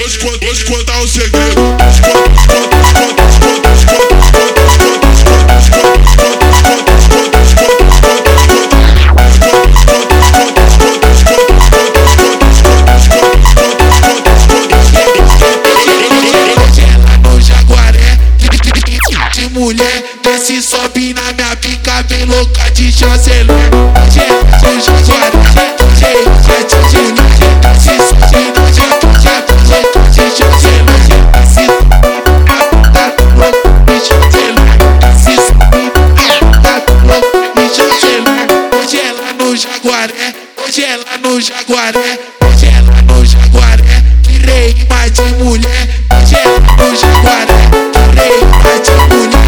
vou te contar um segredo. Mulher, desce, sobe na minha pica, bem louca de chanceler. Hoje é o Jaguaré, hoje é o chanceler. Desce, sobe na minha pica, bem louca de chanceler. Desce, tá louco de chanceler. Desce, tá louco de chanceler. Hoje é lá no Jaguaré, hoje é lá no Jaguaré, hoje é lá no Jaguaré. Virei mais de mulher, hoje é lá no Jaguaré, virei mais de mulher.